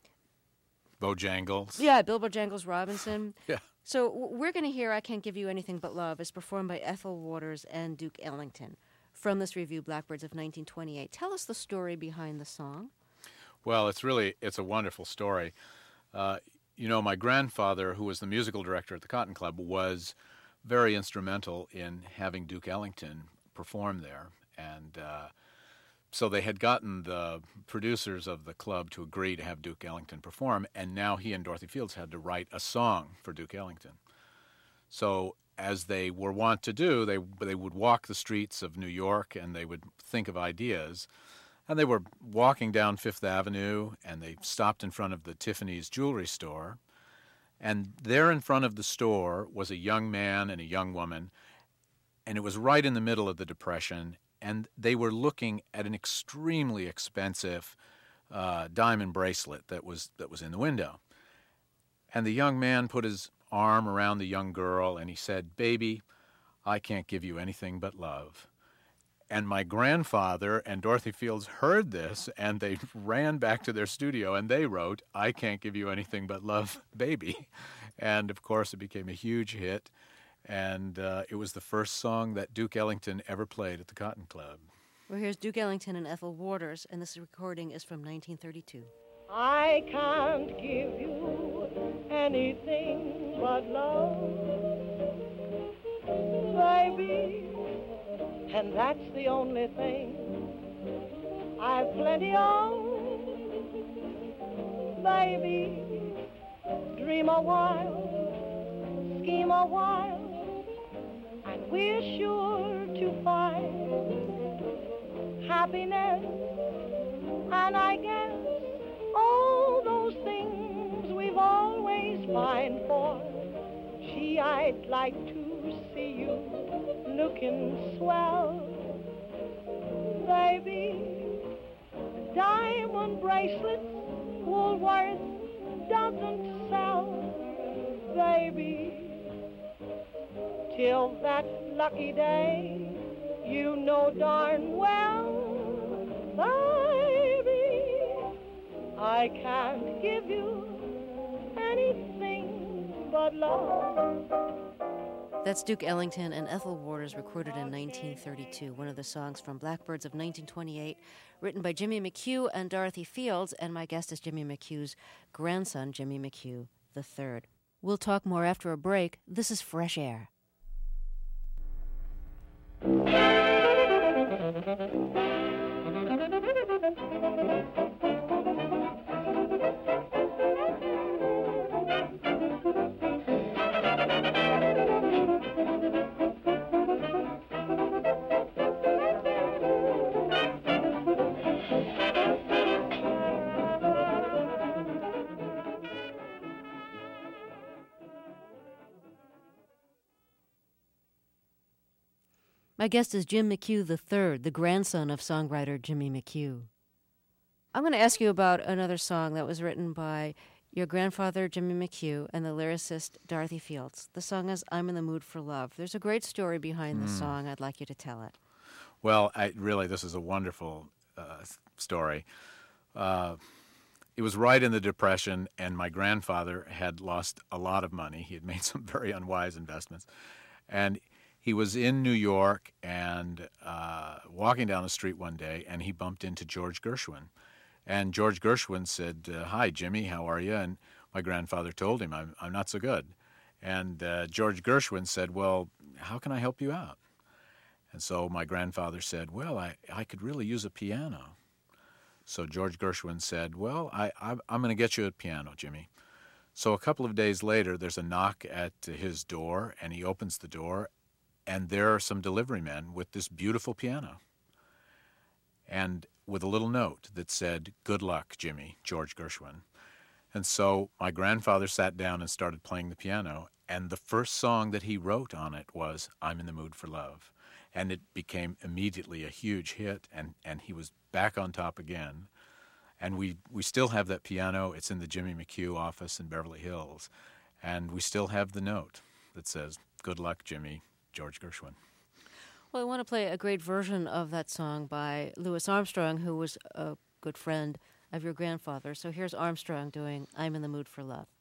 Bojangles. Yeah, Bill Bojangles Robinson. Yeah. So w- we're going to hear I Can't Give You Anything But Love is performed by Ethel Waters and Duke Ellington from this review Blackbirds of nineteen twenty-eight. Tell us the story behind the song. Well, it's really, it's a wonderful story. Uh, you know, my grandfather, who was the musical director at the Cotton Club, was very instrumental in having Duke Ellington perform there. And uh, so they had gotten the producers of the club to agree to have Duke Ellington perform, and now he and Dorothy Fields had to write a song for Duke Ellington. So as they were wont to do, they they would walk the streets of New York, and they would think of ideas. And they were walking down Fifth Avenue, and they stopped in front of the Tiffany's jewelry store. And there in front of the store was a young man and a young woman, and it was right in the middle of the Depression, and they were looking at an extremely expensive uh, diamond bracelet that was that was in the window. And the young man put his arm around the young girl, and he said, "Baby, I can't give you anything but love." And my grandfather and Dorothy Fields heard this, and they ran back to their studio, and they wrote, "I Can't Give You Anything But Love, Baby." And, of course, it became a huge hit, and uh, it was the first song that Duke Ellington ever played at the Cotton Club. Well, here's Duke Ellington and Ethel Waters, and this recording is from nineteen thirty-two. I can't give you anything but love, baby. And that's the only thing I've plenty of, baby. Dream a while, scheme a while, and we're sure to find happiness. And I guess all those things we've always pined for. Gee, I'd like to see you looking swell, baby. Diamond bracelets Woolworth doesn't sell, baby. Till that lucky day, you know darn well, baby, I can't give you anything but love. That's Duke Ellington and Ethel Waters, recorded in nineteen thirty-two, one of the songs from Blackbirds of nineteen twenty-eight, written by Jimmy McHugh and Dorothy Fields, and my guest is Jimmy McHugh's grandson, Jimmy McHugh the third. We'll talk more after a break. This is Fresh Air. My guest is Jim McHugh the third, the grandson of songwriter Jimmy McHugh. I'm going to ask you about another song that was written by your grandfather, Jimmy McHugh, and the lyricist Dorothy Fields. The song is I'm in the Mood for Love. There's a great story behind mm. the song. I'd like you to tell it. Well, I, really, this is a wonderful uh, story. Uh, it was right in the Depression, and my grandfather had lost a lot of money. He had made some very unwise investments. And he was in New York and uh, walking down the street one day, and he bumped into George Gershwin. And George Gershwin said, uh, hi, Jimmy, how are you? And my grandfather told him, I'm, I'm not so good. And uh, George Gershwin said, well, how can I help you out? And so my grandfather said, well, I, I could really use a piano. So George Gershwin said, well, I, I, I'm going to get you a piano, Jimmy. So a couple of days later, there's a knock at his door, and he opens the door, and there are some delivery men with this beautiful piano. And with a little note that said, good luck, Jimmy, George Gershwin. And so my grandfather sat down and started playing the piano, and the first song that he wrote on it was I'm in the Mood for Love. And it became immediately a huge hit, and, and he was back on top again. And we, we still have that piano. It's in the Jimmy McHugh office in Beverly Hills. And we still have the note that says, good luck, Jimmy, George Gershwin. Well, I want to play a great version of that song by Louis Armstrong, who was a good friend of your grandfather. So here's Armstrong doing I'm in the Mood for Love.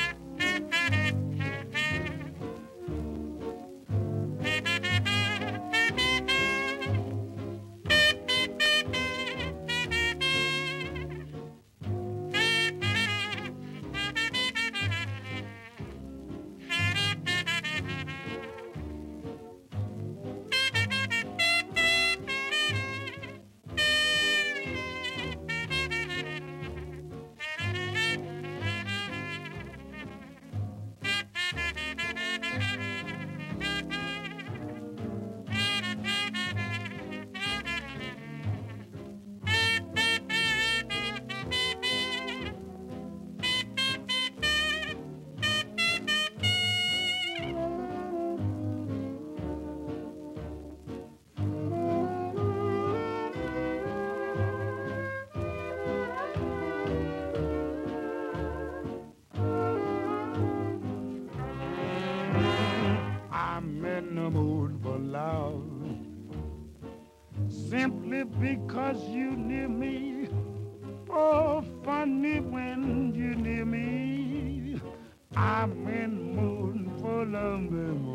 Because you near me, oh, funny when you near me. I'm in mood for love,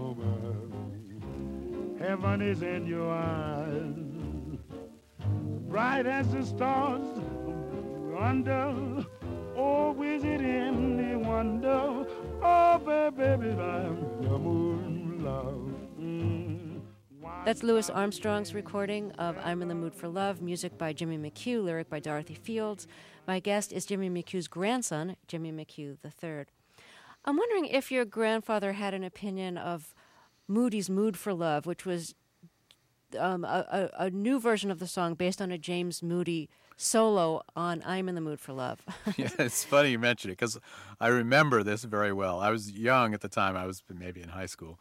baby. Heaven is in your eyes, bright as the stars under. Oh, is it any wonder? Oh, baby, I'm in the mood for love. Mm. That's Louis Armstrong's recording of I'm in the Mood for Love, music by Jimmy McHugh, lyric by Dorothy Fields. My guest is Jimmy McHugh's grandson, Jimmy McHugh the third. I'm wondering if your grandfather had an opinion of Moody's Mood for Love, which was um, a, a, a new version of the song based on a James Moody solo on I'm in the Mood for Love. Yeah, it's funny you mention it, because I remember this very well. I was young at the time. I was maybe in high school.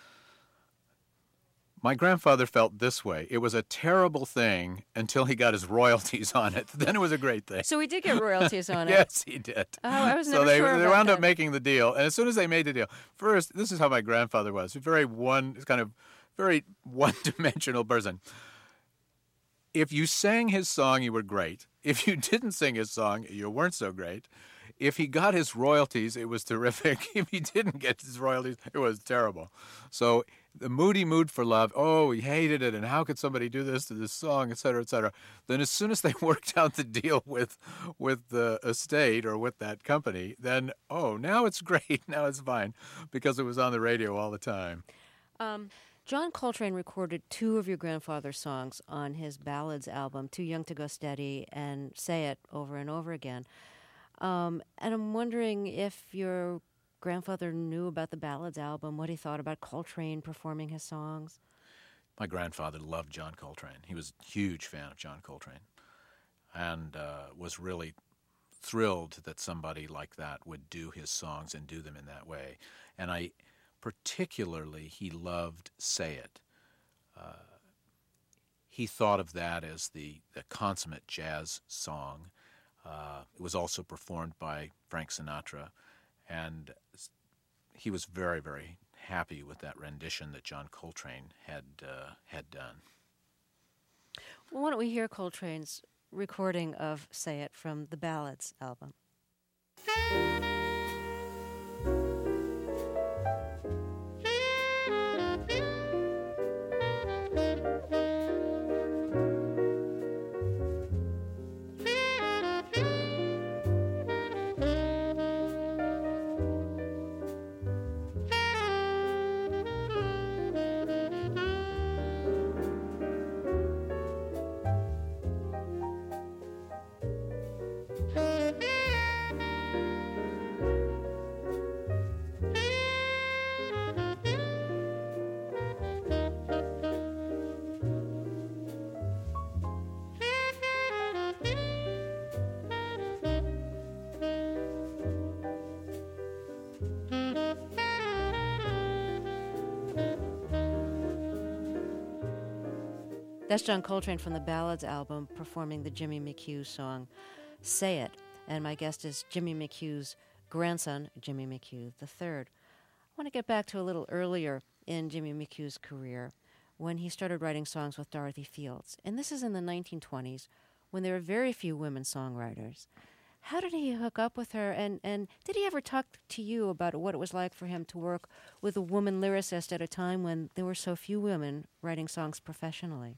My grandfather felt this way. It was a terrible thing until he got his royalties on it. Then it was a great thing. So he did get royalties on it? Yes, he did. Oh, I was never so they, sure they about wound that. up making the deal. And as soon as they made the deal, first, this is how my grandfather was. Very one, kind of very one-dimensional person. If you sang his song, you were great. If you didn't sing his song, you weren't so great. If he got his royalties, it was terrific. If he didn't get his royalties, it was terrible. So the Moody Mood for Love, oh, he hated it, and how could somebody do this to this song, et cetera, et cetera. Then as soon as they worked out the deal with with the estate or with that company, then, oh, now it's great, now it's fine, because it was on the radio all the time. Um, John Coltrane recorded two of your grandfather's songs on his ballads album, Too Young to Go Steady and Say It Over and Over Again. Um, and I'm wondering if your grandfather knew about the Ballads album, what he thought about Coltrane performing his songs. My grandfather loved John Coltrane. He was a huge fan of John Coltrane and uh, was really thrilled that somebody like that would do his songs and do them in that way. And I particularly, he loved Say It. Uh, he thought of that as the, the consummate jazz song. Uh, it was also performed by Frank Sinatra, and he was very, very happy with that rendition that John Coltrane had uh, had done. Well, why don't we hear Coltrane's recording of Say It from the Ballads album? That's John Coltrane from the Ballads album performing the Jimmy McHugh song, Say It. And my guest is Jimmy McHugh's grandson, Jimmy McHugh the third. I want to get back to a little earlier in Jimmy McHugh's career when he started writing songs with Dorothy Fields. And this is in the nineteen twenties when there were very few women songwriters. How did he hook up with her? And, and did he ever talk to you about what it was like for him to work with a woman lyricist at a time when there were so few women writing songs professionally?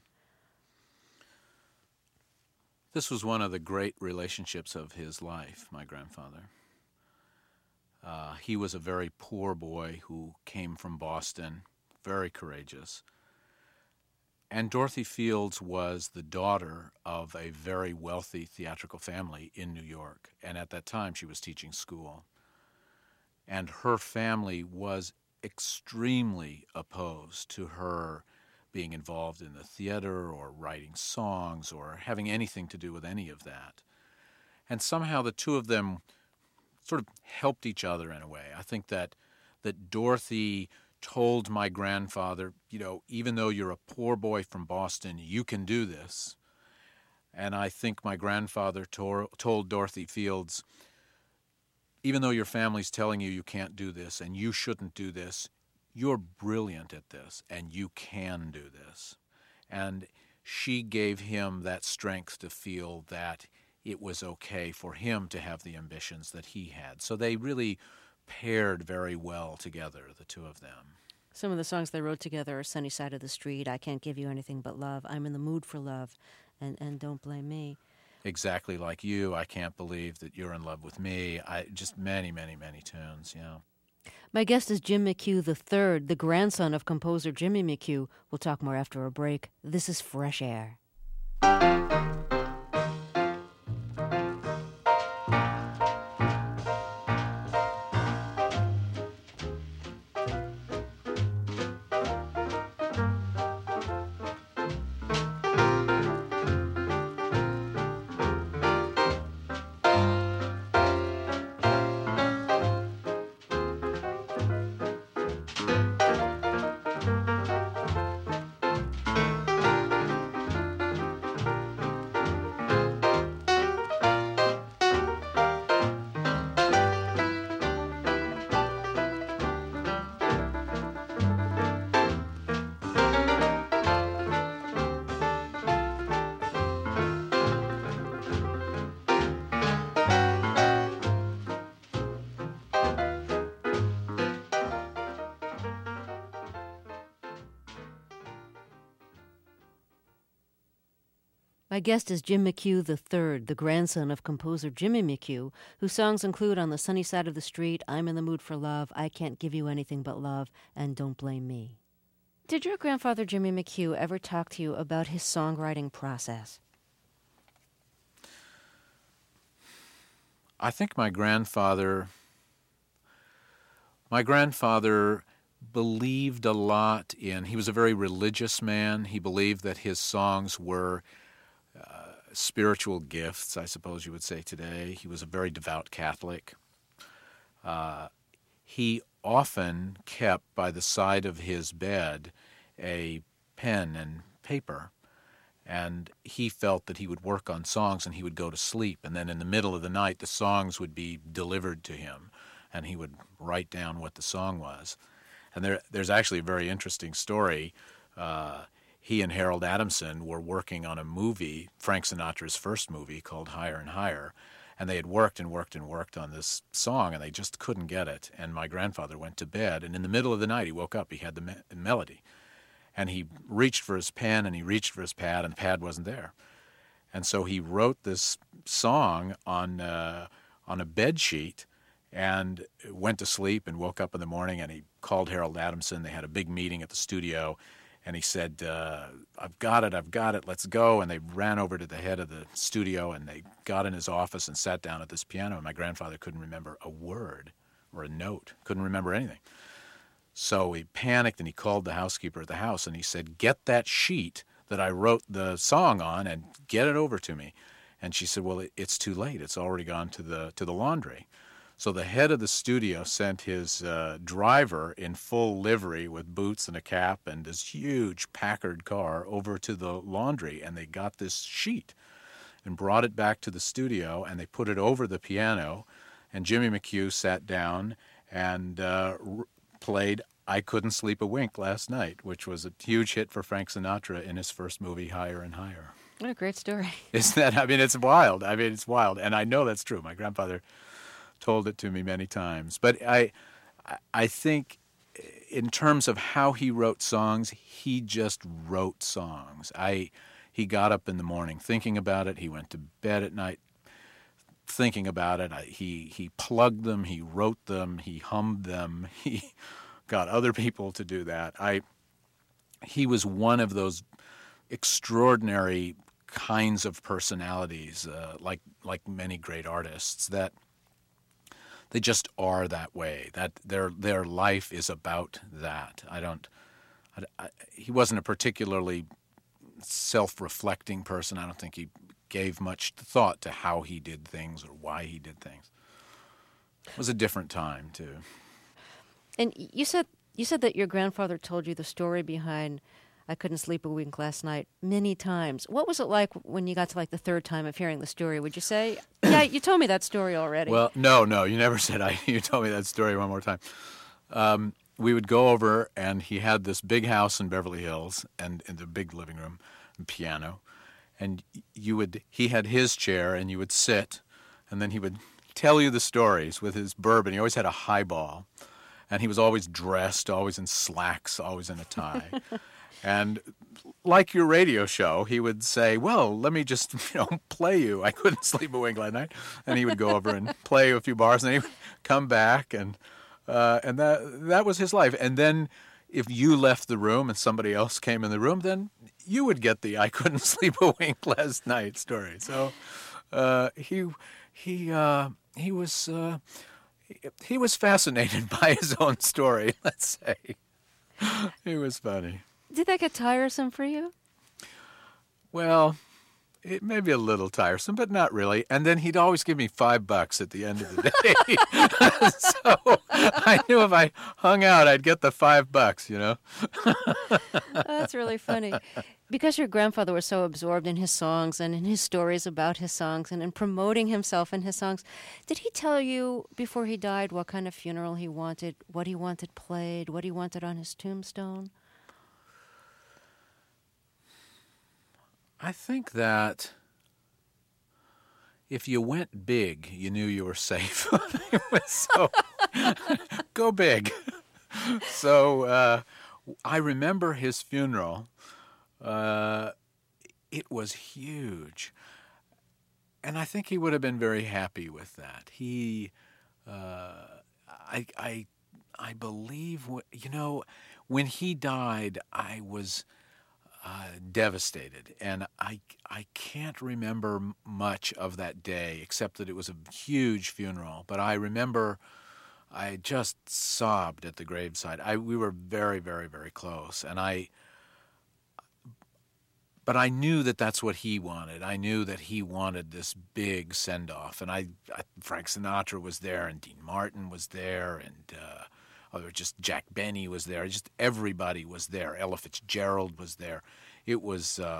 This was one of the great relationships of his life, my grandfather. Uh, he was a very poor boy who came from Boston, very courageous. And Dorothy Fields was the daughter of a very wealthy theatrical family in New York. And at that time, she was teaching school. And her family was extremely opposed to her being involved in the theater or writing songs or having anything to do with any of that. And somehow the two of them sort of helped each other in a way. I think that that Dorothy told my grandfather, you know, even though you're a poor boy from Boston, you can do this. And I think my grandfather to- told Dorothy Fields, even though your family's telling you you can't do this and you shouldn't do this, you're brilliant at this, and you can do this. And she gave him that strength to feel that it was okay for him to have the ambitions that he had. So they really paired very well together, the two of them. Some of the songs they wrote together are Sunny Side of the Street, I Can't Give You Anything But Love, I'm in the Mood for Love, and, and Don't Blame Me. Exactly like you, I Can't Believe That You're in Love with Me. I just many, many, many tunes, yeah. My guest is Jim McHugh the third, the grandson of composer Jimmy McHugh. We'll talk more after a break. This is Fresh Air. My guest is Jim McHugh the third, the grandson of composer Jimmy McHugh, whose songs include On the Sunny Side of the Street, I'm in the Mood for Love, I Can't Give You Anything But Love, and Don't Blame Me. Did your grandfather Jimmy McHugh ever talk to you about his songwriting process? I think my grandfather, my grandfather believed a lot in, he was a very religious man. He believed that his songs were uh, spiritual gifts, I suppose you would say today. He was a very devout Catholic. Uh, he often kept by the side of his bed a pen and paper, And he felt that he would work on songs and he would go to sleep. And then in the middle of the night, the songs would be delivered to him. And he would write down what the song was. And there, there's actually a very interesting story. Uh, he and Harold Adamson were working on a movie, Frank Sinatra's first movie, called Higher and Higher. And they had worked and worked and worked on this song, and they just couldn't get it. And my grandfather went to bed, and in the middle of the night he woke up. He had the me- melody. And he reached for his pen, and he reached for his pad, and the pad wasn't there. And so he wrote this song on uh, on a bed sheet and went to sleep and woke up in the morning, and he called Harold Adamson. They had a big meeting at the studio, and he said, uh, I've got it, I've got it, let's go. And they ran over to the head of the studio, and they got in his office and sat down at this piano. And my grandfather couldn't remember a word or a note, couldn't remember anything. So he panicked, and he called the housekeeper at the house, and he said, get that sheet that I wrote the song on and get it over to me. And she said, well, it, it's too late. It's already gone to the to the laundry. So the head of the studio sent his uh, driver in full livery with boots and a cap and this huge Packard car over to the laundry, and they got this sheet and brought it back to the studio, and they put it over the piano, and Jimmy McHugh sat down and uh, r- played I Couldn't Sleep a Wink Last Night, which was a huge hit for Frank Sinatra in his first movie, Higher and Higher. What a great story. Isn't that, I mean, it's wild. I mean, it's wild. And I know that's true. My grandfather told it to me many times. But I, I think in terms of how he wrote songs, he just wrote songs. I, he got up in the morning thinking about it. He went to bed at night thinking about it. I, he he plugged them. He wrote them. He hummed them. He got other people to do that. I he was one of those extraordinary kinds of personalities, uh, like like many great artists, that they just are that way. That their their life is about that. I don't. I, I, he wasn't a particularly self-reflecting person. I don't think he gave much thought to how he did things or why he did things. It was a different time too. And you said you said that your grandfather told you the story behind I Couldn't Sleep a Wink Last Night many times. What was it like when you got to like the third time of hearing the story? Would you say, yeah, you told me that story already? Well, no, no, you never said I. You told me that story one more time. Um, we would go over, and he had this big house in Beverly Hills, and in the big living room, and piano, and you would. He had his chair, and you would sit, and then he would tell you the stories with his bourbon. He always had a highball, and he was always dressed, always in slacks, always in a tie. And like your radio show, he would say, well, let me just, you know, play you I Couldn't Sleep a Wink Last Night. And he would go over and play a few bars, and then he would come back, and uh, and that that was his life. And then if you left the room and somebody else came in the room, then you would get the I Couldn't Sleep a Wink Last Night story. So uh, he he uh, he was uh, he, he was fascinated by his own story, let's say. He was funny. Did that get tiresome for you? Well, it may be a little tiresome, but not really. And then he'd always give me five bucks at the end of the day. So I knew if I hung out, I'd get the five bucks, you know. Oh, that's really funny. Because your grandfather was so absorbed in his songs and in his stories about his songs and in promoting himself in his songs, did he tell you before he died what kind of funeral he wanted, what he wanted played, what he wanted on his tombstone? I think that if you went big, you knew you were safe. So, go big. So uh, I remember his funeral. Uh, it was huge. And I think he would have been very happy with that. He, uh, I, I, I believe, you know, when he died, I was... Uh, devastated, and I I can't remember much of that day except that it was a huge funeral. But I remember I just sobbed at the graveside. I we were very very very close, and I. But I knew that that's what he wanted. I knew that he wanted this big send off, and I, I Frank Sinatra was there, and Dean Martin was there, and. Uh, Or just Jack Benny was there. Just everybody was there. Ella Fitzgerald was there. It was uh,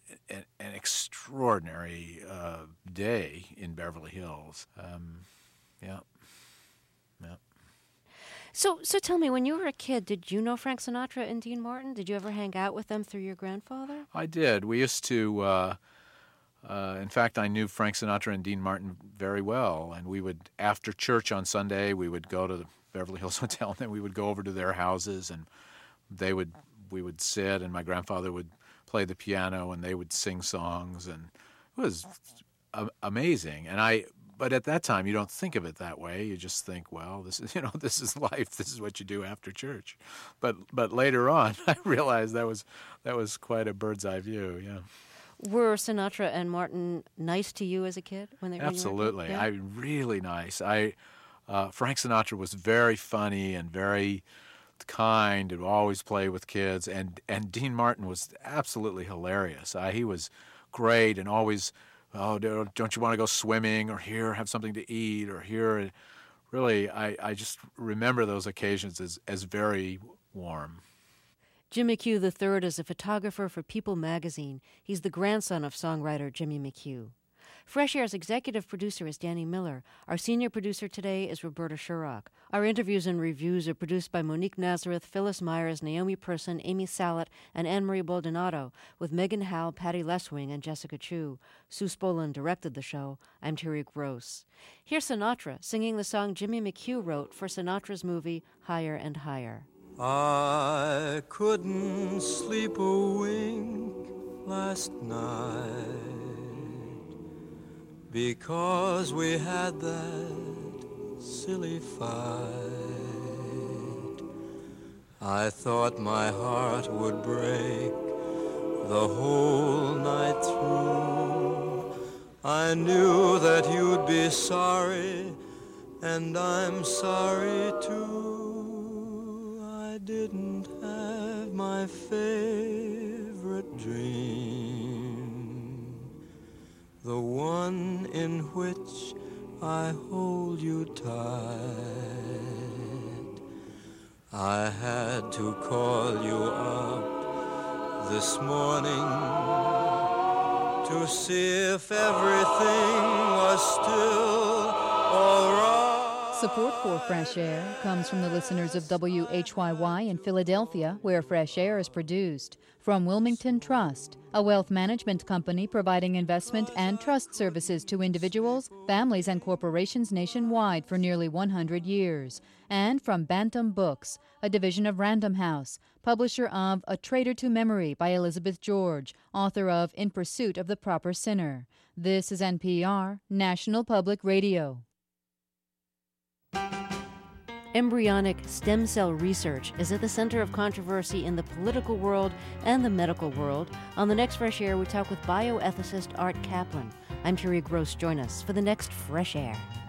an, an extraordinary uh, day in Beverly Hills. Um, yeah, yeah. So, so tell me, when you were a kid, did you know Frank Sinatra and Dean Martin? Did you ever hang out with them through your grandfather? I did. We used to, uh, uh, in fact, I knew Frank Sinatra and Dean Martin very well, and we would, after church on Sunday, we would go to the Beverly Hills Hotel, and then we would go over to their houses, and they would, we would sit, and my grandfather would play the piano, and they would sing songs, and it was a- amazing. And I... But at that time, you don't think of it that way. You just think, well, this is, you know, this is life. This is what you do after church. But but later on, I realized that was that was quite a bird's eye view. Yeah. Were Sinatra and Martin nice to you as a kid when they were? Absolutely, yeah? I really nice. I uh, Frank Sinatra was very funny and very kind and always play with kids. And and Dean Martin was absolutely hilarious. Uh, he was great and always. Oh, don't you want to go swimming, or here, have something to eat, or here? Really, I, I just remember those occasions as, as very warm. Jim McHugh the third is a photographer for People magazine. He's the grandson of songwriter Jimmy McHugh. Fresh Air's executive producer is Danny Miller. Our senior producer today is Roberta Shurrock. Our interviews and reviews are produced by Monique Nazareth, Phyllis Myers, Naomi Person, Amy Salet, and Anne-Marie Baldonado, with Megan Howe, Patty Leswing, and Jessica Chu. Sue Spolin directed the show. I'm Terry Gross. Here's Sinatra singing the song Jimmy McHugh wrote for Sinatra's movie Higher and Higher. I couldn't sleep a wink last night because we had that silly fight. I thought my heart would break the whole night through. I knew that you'd be sorry, and I'm sorry too. I didn't have my favorite dream, the one in which I hold you tight. I had to call you up this morning to see if everything was still all right. Support for Fresh Air comes from the listeners of W H Y Y in Philadelphia, where Fresh Air is produced. From Wilmington Trust, a wealth management company providing investment and trust services to individuals, families, and corporations nationwide for nearly one hundred years. And from Bantam Books, a division of Random House, publisher of A Traitor to Memory by Elizabeth George, author of In Pursuit of the Proper Sinner. This is N P R, National Public Radio. Embryonic stem cell research is at the center of controversy in the political world and the medical world. On the next Fresh Air, we talk with bioethicist Art Kaplan. I'm Terry Gross. Join us for the next Fresh Air.